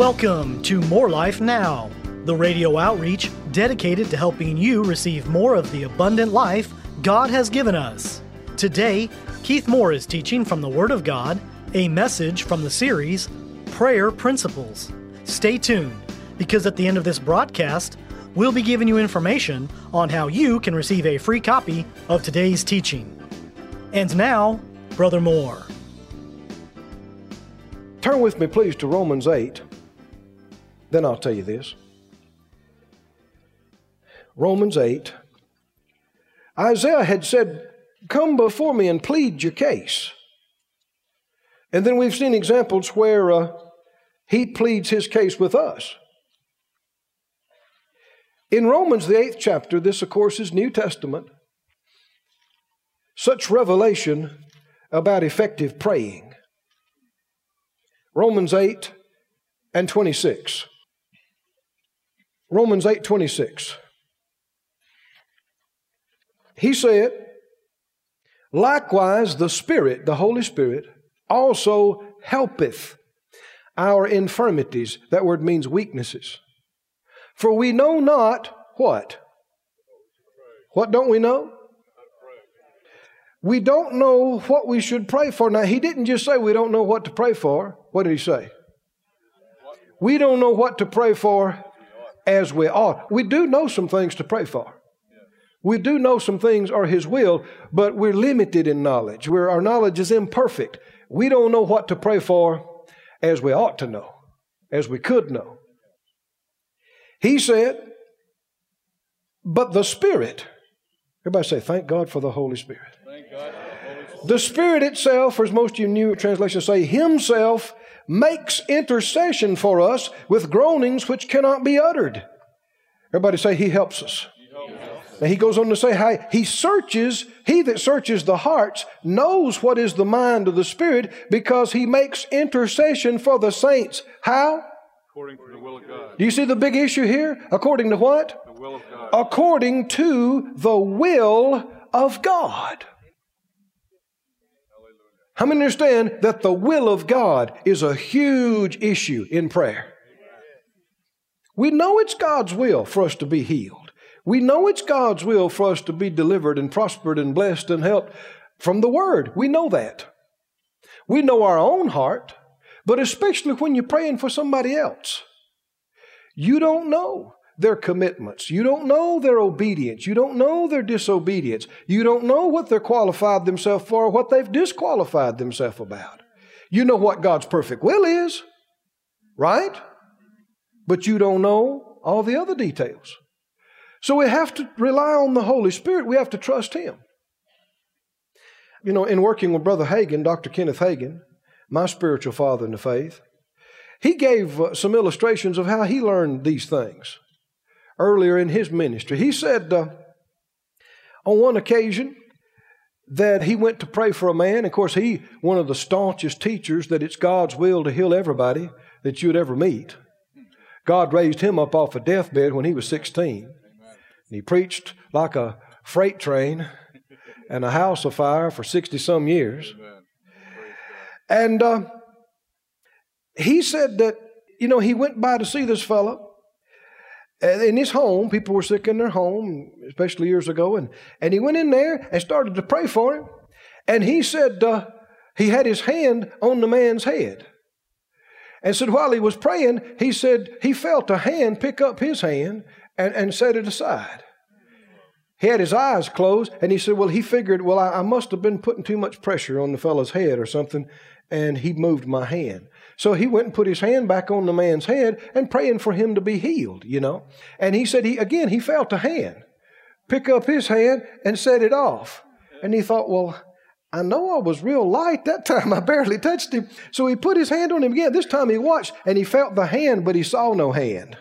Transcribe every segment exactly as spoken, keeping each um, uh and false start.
Welcome to More Life Now, the radio outreach dedicated to helping you receive more of the abundant life God has given us. Today, Keith Moore is teaching from the Word of God, a message from the series, Prayer Principles. Stay tuned, because at the end of this broadcast, we'll be giving you information on how you can receive a free copy of today's teaching. And now, Brother Moore. Turn with me, please, to Romans eight. Then I'll tell you this. Romans eight. Isaiah had said, "Come before me and plead your case." And then we've seen examples where uh, he pleads his case with us. In Romans, the eighth chapter, this, of course, is New Testament. Such revelation about effective praying. Romans eight and twenty-six. Romans eight, twenty-six. He said, "Likewise the Spirit," the Holy Spirit, "also helpeth our infirmities." That word means weaknesses. "For we know not," what? What don't we know? We don't know what we should pray for. Now, he didn't just say we don't know what to pray for. What did he say? We don't know what to pray for as we ought. We do know some things to pray for. We do know some things are His will, but we're limited in knowledge. We're, our knowledge is imperfect. We don't know what to pray for as we ought to know, as we could know. He said, "But the Spirit," everybody say, "Thank God for the Holy Spirit." Thank God for the Holy Spirit. The Spirit itself, or as most of you new translations say, Himself makes intercession for us with groanings which cannot be uttered. Everybody say, He helps us. Now he goes on to say how he searches, he that searches the hearts knows what is the mind of the Spirit, because He makes intercession for the saints. How? According to the will of God. Do you see the big issue here? According to what? The will of God. According to the will of God. How many understand that the will of God is a huge issue in prayer? We know it's God's will for us to be healed. We know it's God's will for us to be delivered and prospered and blessed and helped from the Word. We know that. We know our own heart, but especially when you're praying for somebody else. You don't know their commitments. You don't know their obedience. You don't know their disobedience. You don't know what they're qualified themselves for or what they've disqualified themselves about. You know what God's perfect will is, right? But you don't know all the other details. So we have to rely on the Holy Spirit. We have to trust Him. You know, in working with Brother Hagin, Doctor Kenneth Hagin, my spiritual father in the faith, he gave uh, some illustrations of how he learned these things earlier in his ministry. He said uh, on one occasion that he went to pray for a man. Of course, he, one of the staunchest teachers that it's God's will to heal everybody that you'd ever meet. God raised him up off a deathbed when he was sixteen. And he preached like a freight train and a house afire for sixty-some years. And uh, he said that, you know, he went by to see this fellow. In his home, people were sick in their home, especially years ago. And, and he went in there and started to pray for him. And he said uh, he had his hand on the man's head. And said while he was praying, he said he felt a hand pick up his hand and, and set it aside. He had his eyes closed, and he said, well, he figured, well, I, I must have been putting too much pressure on the fellow's head or something, and he moved my hand. So he went and put his hand back on the man's head and praying for him to be healed, you know. And he said, he again, he felt a hand pick up his hand and set it off. And he thought, well, I know I was real light that time. I barely touched him. So he put his hand on him again. This time he watched, and he felt the hand, but he saw no hand.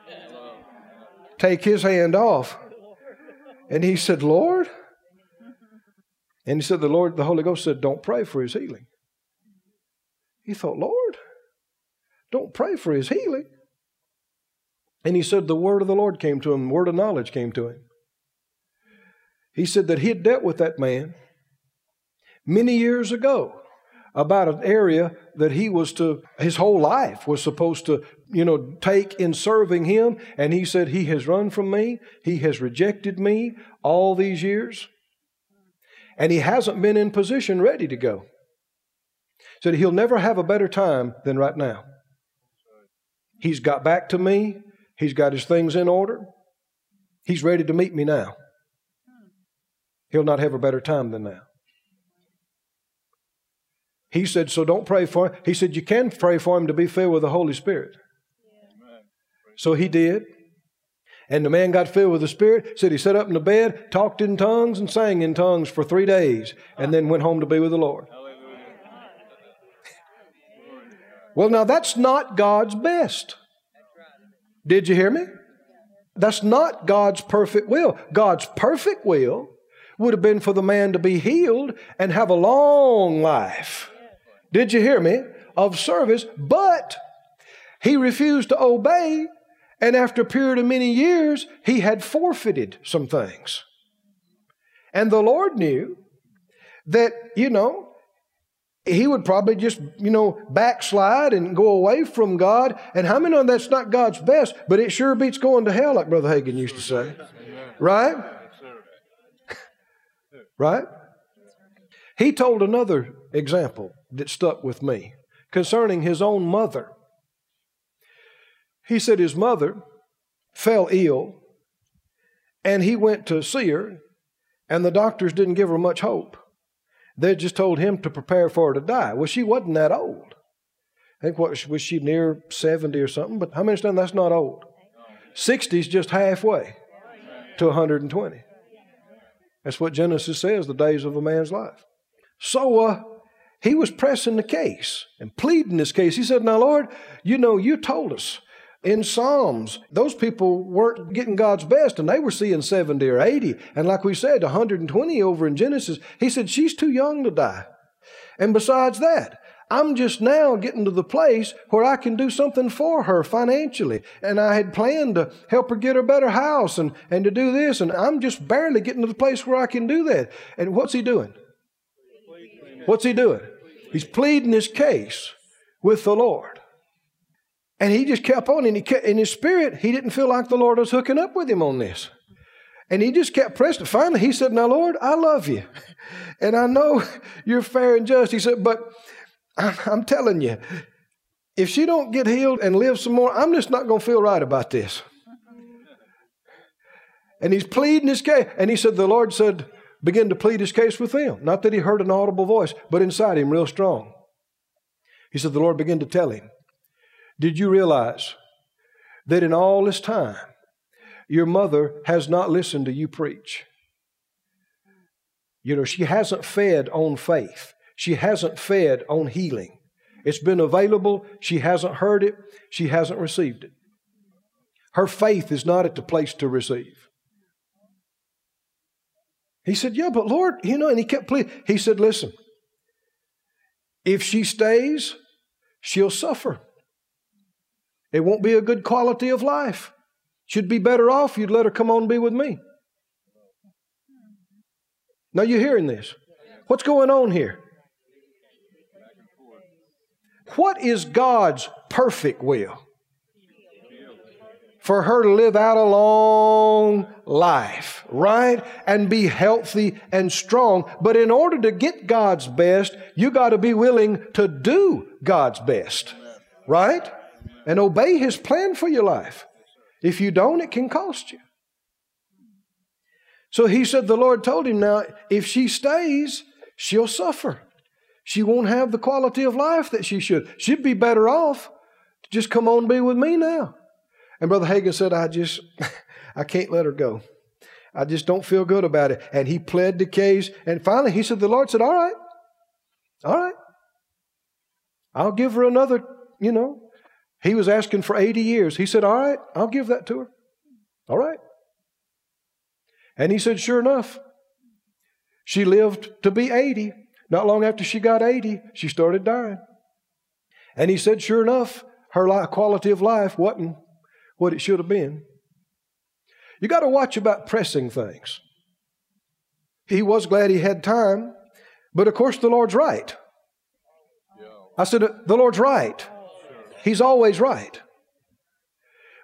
Take his hand off. And he said, Lord? And he said, the Lord, the Holy Ghost said, don't pray for his healing. He thought, Lord, don't pray for his healing. And he said the word of the Lord came to him, word of knowledge came to him. He said that he had dealt with that man many years ago about an area that he was to, his whole life was supposed to you know, take in serving Him. And he said, he has run from me. He has rejected me all these years. And he hasn't been in position ready to go. Said he'll never have a better time than right now. He's got back to me. He's got his things in order. He's ready to meet me now. He'll not have a better time than now. He said, so don't pray for him. He said, you can pray for him to be filled with the Holy Spirit. So he did. And the man got filled with the Spirit. Said he sat up in the bed, talked in tongues and sang in tongues for three days. And then went home to be with the Lord. Well, now that's not God's best. Did you hear me? That's not God's perfect will. God's perfect will would have been for the man to be healed and have a long life. Did you hear me? Of service. But he refused to obey. And after a period of many years, he had forfeited some things. And the Lord knew that, you know, he would probably just, you know, backslide and go away from God. And how many know that's not God's best, but it sure beats going to hell, like Brother Hagin used to say. Right? Right? He told another example that stuck with me concerning his own mother. He said his mother fell ill and he went to see her and the doctors didn't give her much hope. They just told him to prepare for her to die. Well, she wasn't that old. I think, what was she, near seventy or something? But how many understand that's not old? sixty is just halfway to one hundred twenty. That's what Genesis says, the days of a man's life. So uh, he was pressing the case and pleading this case. He said, now, Lord, you know, you told us in Psalms, those people weren't getting God's best and they were seeing seventy or eighty. And like we said, one hundred twenty over in Genesis. He said, she's too young to die. And besides that, I'm just now getting to the place where I can do something for her financially. And I had planned to help her get her better house and, and to do this. And I'm just barely getting to the place where I can do that. And what's he doing? What's he doing? He's pleading his case with the Lord. And he just kept on. And he kept, in his spirit, he didn't feel like the Lord was hooking up with him on this. And he just kept pressing. Finally, he said, now, Lord, I love you. And I know you're fair and just. He said, but I'm telling you, if she don't get healed and live some more, I'm just not going to feel right about this. And he's pleading his case. And he said, the Lord said, begin to plead his case with them. Not that he heard an audible voice, but inside him real strong. He said, the Lord began to tell him, did you realize that in all this time, your mother has not listened to you preach? You know, she hasn't fed on faith. She hasn't fed on healing. It's been available. She hasn't heard it. She hasn't received it. Her faith is not at the place to receive. He said, yeah, but Lord, you know, and he kept pleading. He said, listen, if she stays, she'll suffer. It won't be a good quality of life. She'd be better off you'd let her come on and be with me. Now you're hearing this. What's going on here? What is God's perfect will? For her to live out a long life, right? And be healthy and strong. But in order to get God's best, you got to be willing to do God's best, right? And obey His plan for your life. If you don't, it can cost you. So he said, the Lord told him, now, if she stays, she'll suffer. She won't have the quality of life that she should. She'd be better off to just come on and be with me now. And Brother Hagin said, I just, I can't let her go. I just don't feel good about it. And he pled the case. And finally he said, the Lord said, all right, all right. I'll give her another, you know. He was asking for eighty years. He said, all right, I'll give that to her. All right. And he said, sure enough, she lived to be eighty. Not long after she got eighty, she started dying. And he said, sure enough, her life, quality of life wasn't what it should have been. You got to watch about pressing things. He was glad he had time, but of course the Lord's right. I said, the Lord's right. He's always right.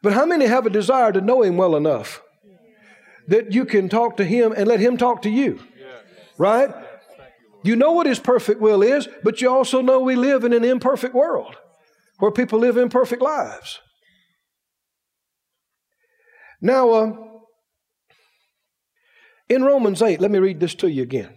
But how many have a desire to know Him well enough that you can talk to Him and let Him talk to you? Right? You know what His perfect will is, but you also know we live in an imperfect world where people live imperfect lives. Now, uh, in Romans eight, let me read this to you again.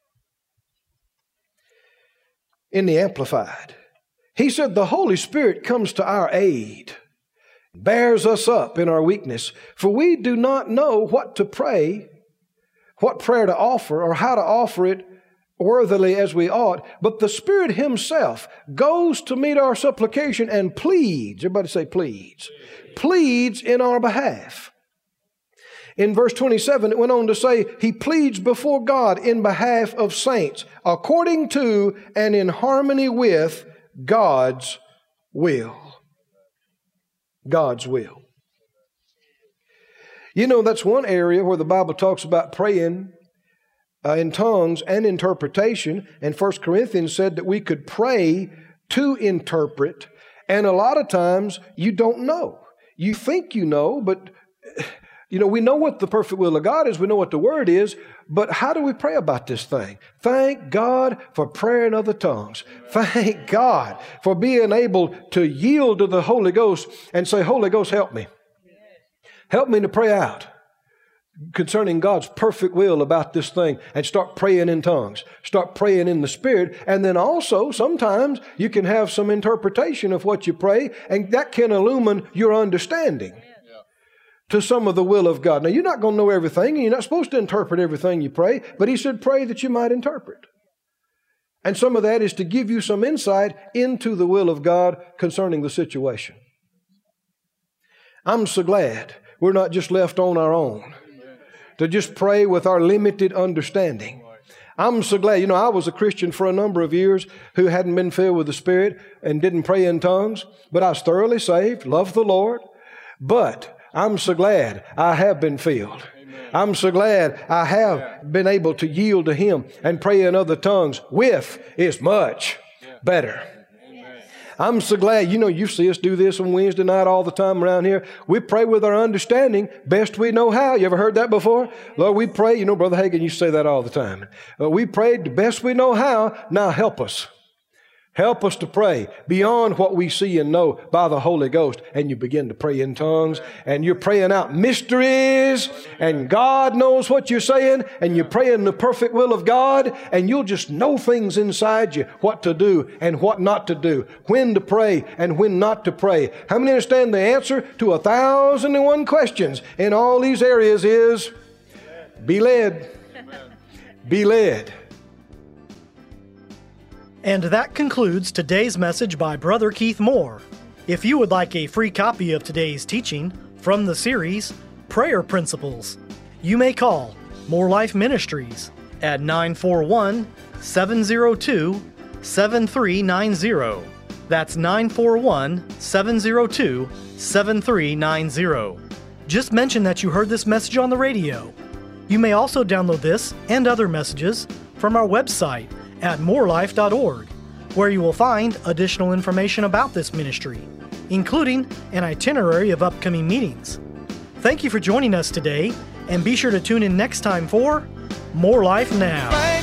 In the Amplified, he said, the Holy Spirit comes to our aid, bears us up in our weakness, for we do not know what to pray, what prayer to offer, or how to offer it worthily as we ought, but the Spirit Himself goes to meet our supplication and pleads, everybody say pleads, pleads in our behalf. In verse twenty-seven, it went on to say, He pleads before God in behalf of saints, according to and in harmony with God's will. God's will. You know, that's one area where the Bible talks about praying uh, in tongues and interpretation. And First Corinthians said that we could pray to interpret. And a lot of times you don't know. You think you know, but you know, we know what the perfect will of God is. We know what the Word is. But how do we pray about this thing? Thank God for prayer in other tongues. Thank God for being able to yield to the Holy Ghost and say, Holy Ghost, help me. Help me to pray out concerning God's perfect will about this thing, and start praying in tongues. Start praying in the Spirit. And then also, sometimes you can have some interpretation of what you pray, and that can illumine your understanding to some of the will of God. Now, you're not going to know everything, and you're not supposed to interpret everything you pray, but He said pray that you might interpret. And some of that is to give you some insight into the will of God concerning the situation. I'm so glad we're not just left on our own to just pray with our limited understanding. I'm so glad. You know, I was a Christian for a number of years who hadn't been filled with the Spirit and didn't pray in tongues, but I was thoroughly saved, loved the Lord, but I'm so glad I have been filled. Amen. I'm so glad I have yeah. been able to yield to Him and pray in other tongues with is much yeah. better. Amen. I'm so glad, you know, you see us do this on Wednesday night all the time around here. We pray with our understanding best we know how. You ever heard that before? Lord, we pray, you know, Brother Hagin, you say that all the time. Uh, we prayed the best we know how. Now help us. Help us to pray beyond what we see and know by the Holy Ghost. And you begin to pray in tongues, and you're praying out mysteries, and God knows what you're saying, and you're praying the perfect will of God, and you'll just know things inside you, what to do and what not to do, when to pray and when not to pray. How many understand the answer to a thousand and one questions in all these areas is be led. Be led. And that concludes today's message by Brother Keith Moore. If you would like a free copy of today's teaching from the series, Prayer Principles, you may call More Life Ministries at nine four one, seven zero two, seven three nine zero. That's nine four one, seven zero two, seven three nine zero. Just mention that you heard this message on the radio. You may also download this and other messages from our website at more life dot org, where you will find additional information about this ministry, including an itinerary of upcoming meetings. Thank you for joining us today, and be sure to tune in next time for More Life Now.